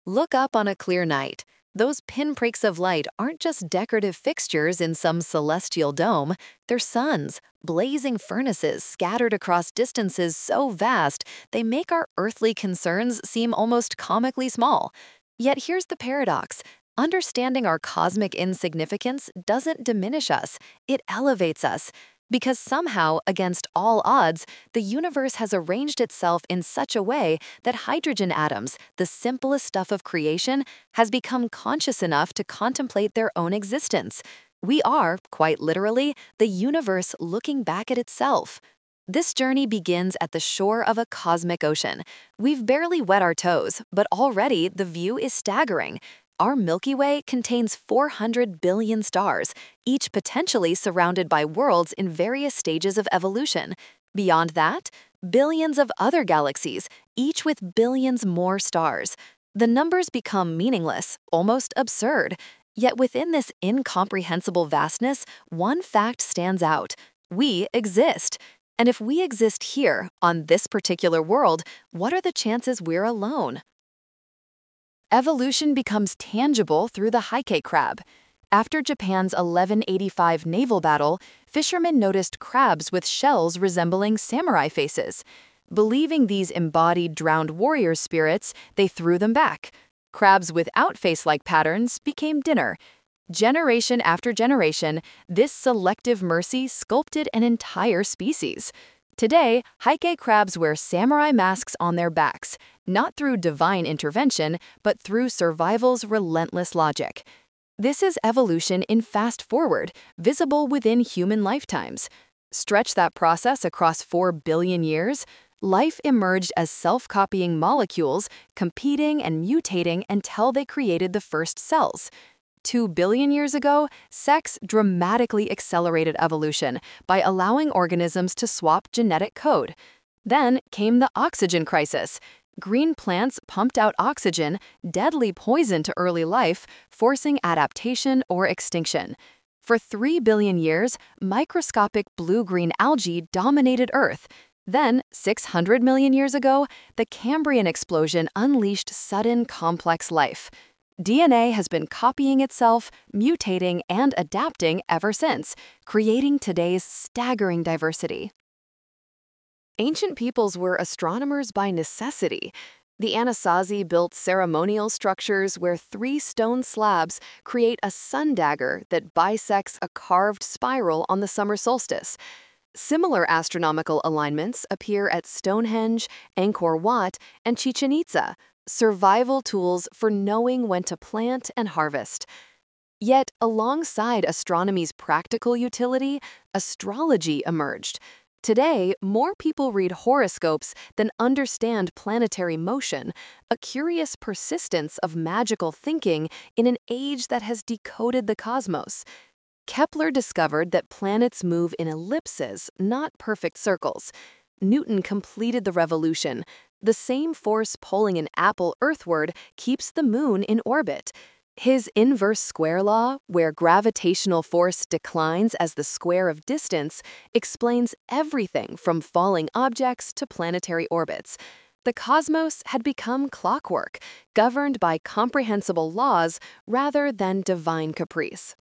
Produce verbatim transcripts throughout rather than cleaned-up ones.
Look up on a clear night. Those pinpricks of light aren't just decorative fixtures in some celestial dome, they're suns, blazing furnaces scattered across distances so vast they make our earthly concerns seem almost comically small. Yet here's the paradox. Understanding our cosmic insignificance doesn't diminish us, it elevates us. Because somehow, against all odds, the universe has arranged itself in such a way that hydrogen atoms, the simplest stuff of creation, has become conscious enough to contemplate their own existence. We are, quite literally, the universe looking back at itself. This journey begins at the shore of a cosmic ocean. We've barely wet our toes, but already the view is staggering. Our Milky Way contains four hundred billion stars, each potentially surrounded by worlds in various stages of evolution. Beyond that, billions of other galaxies, each with billions more stars. The numbers become meaningless, almost absurd. Yet within this incomprehensible vastness, one fact stands out. We exist. And if we exist here, on this particular world, what are the chances we're alone? Evolution becomes tangible through the Heike crab. After Japan's eleven eighty-five naval battle, fishermen noticed crabs with shells resembling samurai faces. Believing these embodied drowned warrior spirits, they threw them back. Crabs without face-like patterns became dinner. Generation after generation, this selective mercy sculpted an entire species. Today, Heike crabs wear samurai masks on their backs, not through divine intervention, but through survival's relentless logic. This is evolution in fast forward, visible within human lifetimes. Stretch that process across four billion years, life emerged as self-copying molecules, competing and mutating until they created the first cells. Two billion years ago, sex dramatically accelerated evolution by allowing organisms to swap genetic code. Then came the oxygen crisis. Green plants pumped out oxygen, deadly poison to early life, forcing adaptation or extinction. For three billion years, microscopic blue-green algae dominated Earth. Then, six hundred million years ago, the Cambrian explosion unleashed sudden complex life. D N A has been copying itself, mutating, and adapting ever since, creating today's staggering diversity. Ancient peoples were astronomers by necessity. The Anasazi built ceremonial structures where three stone slabs create a sun dagger that bisects a carved spiral on the summer solstice. Similar astronomical alignments appear at Stonehenge, Angkor Wat, and Chichen Itza, survival tools for knowing when to plant and harvest. Yet, alongside astronomy's practical utility, astrology emerged. Today, more people read horoscopes than understand planetary motion, a curious persistence of magical thinking in an age that has decoded the cosmos. Kepler discovered that planets move in ellipses, not perfect circles. Newton completed the revolution. The same force pulling an apple earthward keeps the moon in orbit. His inverse square law, where gravitational force declines as the square of distance, explains everything from falling objects to planetary orbits. The cosmos had become clockwork, governed by comprehensible laws rather than divine caprice.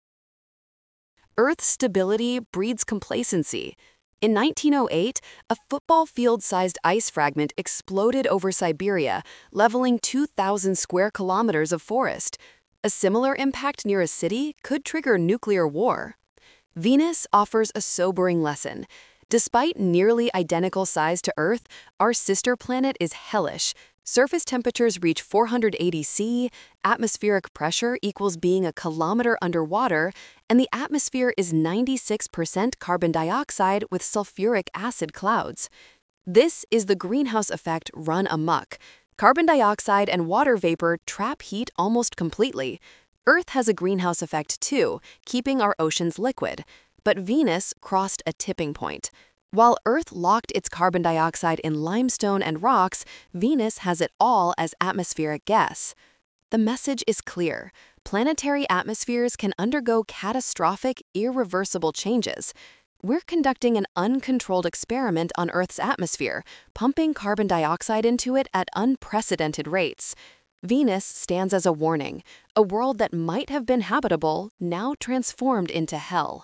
Earth's stability breeds complacency. In nineteen oh eight, a football field-sized ice fragment exploded over Siberia, leveling two thousand square kilometers of forest. A similar impact near a city could trigger nuclear war. Venus offers a sobering lesson. Despite nearly identical size to Earth, our sister planet is hellish. Surface temperatures reach four hundred eighty C, atmospheric pressure equals being a kilometer underwater, and the atmosphere is ninety-six percent carbon dioxide with sulfuric acid clouds. This is the greenhouse effect run amok. Carbon dioxide and water vapor trap heat almost completely. Earth has a greenhouse effect too, keeping our oceans liquid. But Venus crossed a tipping point. While Earth locked its carbon dioxide in limestone and rocks, Venus has it all as atmospheric gas. The message is clear. Planetary atmospheres can undergo catastrophic, irreversible changes. We're conducting an uncontrolled experiment on Earth's atmosphere, pumping carbon dioxide into it at unprecedented rates. Venus stands as a warning, a world that might have been habitable, now transformed into hell.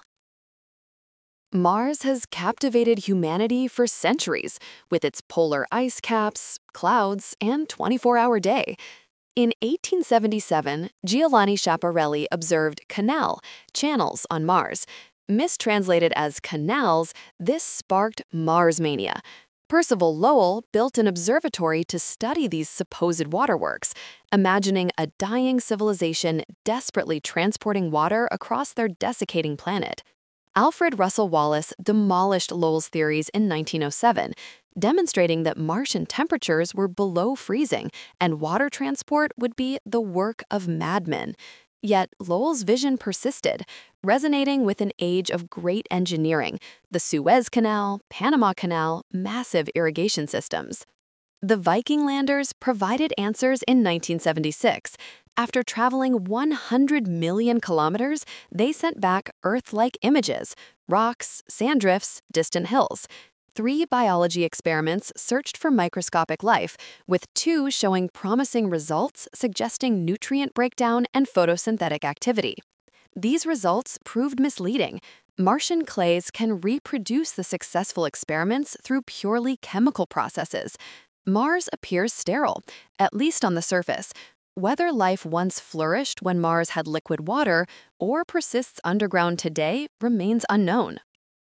Mars has captivated humanity for centuries, with its polar ice caps, clouds, and twenty-four hour day. In eighteen seventy-seven, Giovanni Schiaparelli observed canal, channels on Mars. Mistranslated as canals, this sparked Mars mania. Percival Lowell built an observatory to study these supposed waterworks, imagining a dying civilization desperately transporting water across their desiccating planet. Alfred Russel Wallace demolished Lowell's theories in nineteen oh seven, demonstrating that Martian temperatures were below freezing and water transport would be the work of madmen. Yet Lowell's vision persisted, resonating with an age of great engineering, the Suez Canal, Panama Canal, massive irrigation systems. The Viking landers provided answers in nineteen seventy-six. After traveling one hundred million kilometers, they sent back Earth-like images, rocks, sand drifts, distant hills. Three biology experiments searched for microscopic life, with two showing promising results suggesting nutrient breakdown and photosynthetic activity. These results proved misleading. Martian clays can reproduce the successful experiments through purely chemical processes. Mars appears sterile, at least on the surface. Whether life once flourished when Mars had liquid water or persists underground today remains unknown.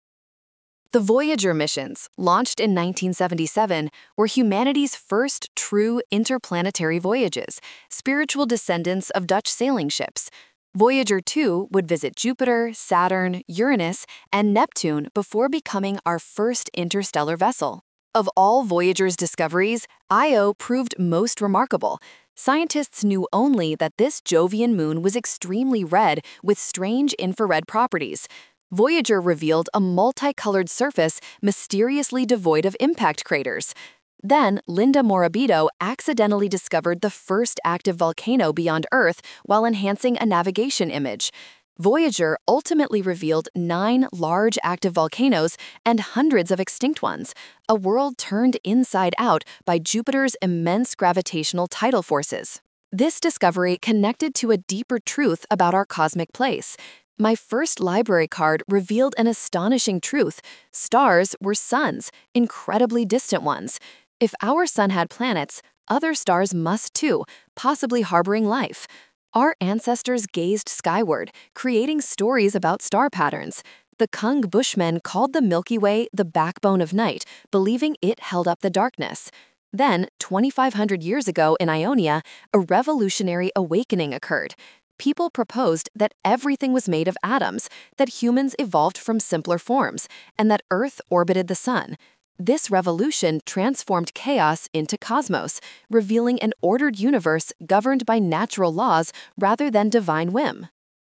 The Voyager missions, launched in nineteen seventy-seven, were humanity's first true interplanetary voyages, spiritual descendants of Dutch sailing ships. Voyager two would visit Jupiter, Saturn, Uranus, and Neptune before becoming our first interstellar vessel. Of all Voyager's discoveries, Io proved most remarkable. Scientists knew only that this Jovian moon was extremely red with strange infrared properties. Voyager revealed a multicolored surface mysteriously devoid of impact craters. Then, Linda Morabito accidentally discovered the first active volcano beyond Earth while enhancing a navigation image. Voyager ultimately revealed nine large active volcanoes and hundreds of extinct ones, a world turned inside out by Jupiter's immense gravitational tidal forces. This discovery connected to a deeper truth about our cosmic place. My first library card revealed an astonishing truth. Stars were suns, incredibly distant ones. If our sun had planets, other stars must too, possibly harboring life. Our ancestors gazed skyward, creating stories about star patterns. The Kung Bushmen called the Milky Way the backbone of night, believing it held up the darkness. Then, twenty-five hundred years ago in Ionia, a revolutionary awakening occurred. People proposed that everything was made of atoms, that humans evolved from simpler forms, and that Earth orbited the sun. This revolution transformed chaos into cosmos, revealing an ordered universe governed by natural laws rather than divine whim.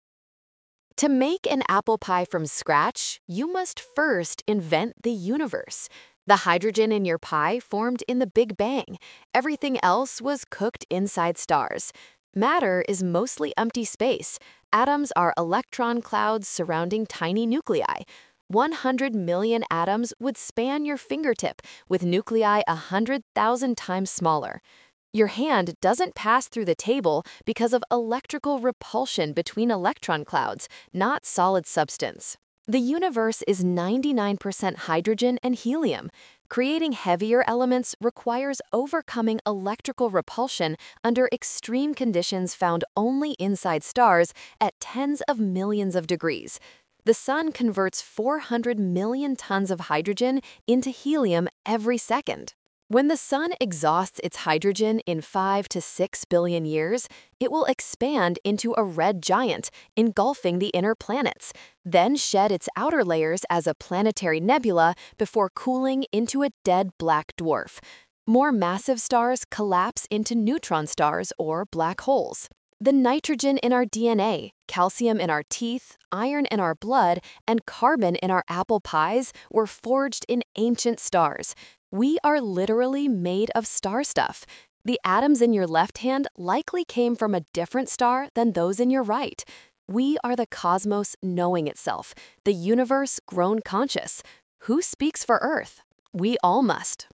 To make an apple pie from scratch, you must first invent the universe. The hydrogen in your pie formed in the Big Bang. Everything else was cooked inside stars. Matter is mostly empty space. Atoms are electron clouds surrounding tiny nuclei. one hundred million atoms would span your fingertip, with nuclei one hundred thousand times smaller. Your hand doesn't pass through the table because of electrical repulsion between electron clouds, not solid substance. The universe is ninety-nine percent hydrogen and helium. Creating heavier elements requires overcoming electrical repulsion under extreme conditions found only inside stars at tens of millions of degrees. The sun converts four hundred million tons of hydrogen into helium every second. When the sun exhausts its hydrogen in five to six billion years, it will expand into a red giant, engulfing the inner planets, then shed its outer layers as a planetary nebula before cooling into a dead black dwarf. More massive stars collapse into neutron stars or black holes. The nitrogen in our D N A, calcium in our teeth, iron in our blood, and carbon in our apple pies were forged in ancient stars. We are literally made of star stuff. The atoms in your left hand likely came from a different star than those in your right. We are the cosmos knowing itself, the universe grown conscious. Who speaks for Earth? We all must.